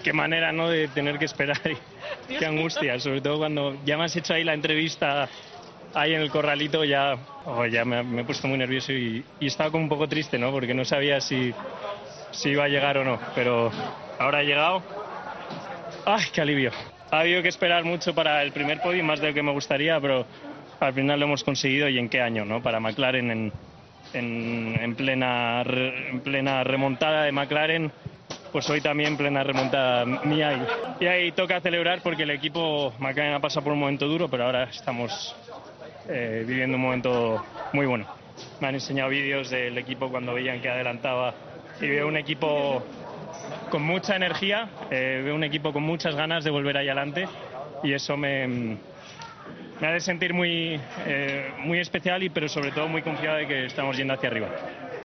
qué manera, ¿no?, de tener que esperar y qué angustia, sobre todo cuando ya me has hecho ahí la entrevista ahí en el corralito, ya me he puesto muy nervioso y estaba como un poco triste, ¿no?, porque no sabía si iba a llegar o no, pero ahora ha llegado. ¡Ay, qué alivio! Ha habido que esperar mucho para el primer podio, más de lo que me gustaría, pero al final lo hemos conseguido. ¿Y en qué año, no? Para McLaren en plena remontada de McLaren, pues hoy también plena remontada mía. Y ahí toca celebrar porque el equipo McLaren ha pasado por un momento duro, pero ahora estamos viviendo un momento muy bueno. Me han enseñado vídeos del equipo cuando veían que adelantaba y veo un equipo con mucha energía, veo un equipo con muchas ganas de volver ahí adelante y eso me hace sentir muy especial pero sobre todo muy confiado de que estamos yendo hacia arriba.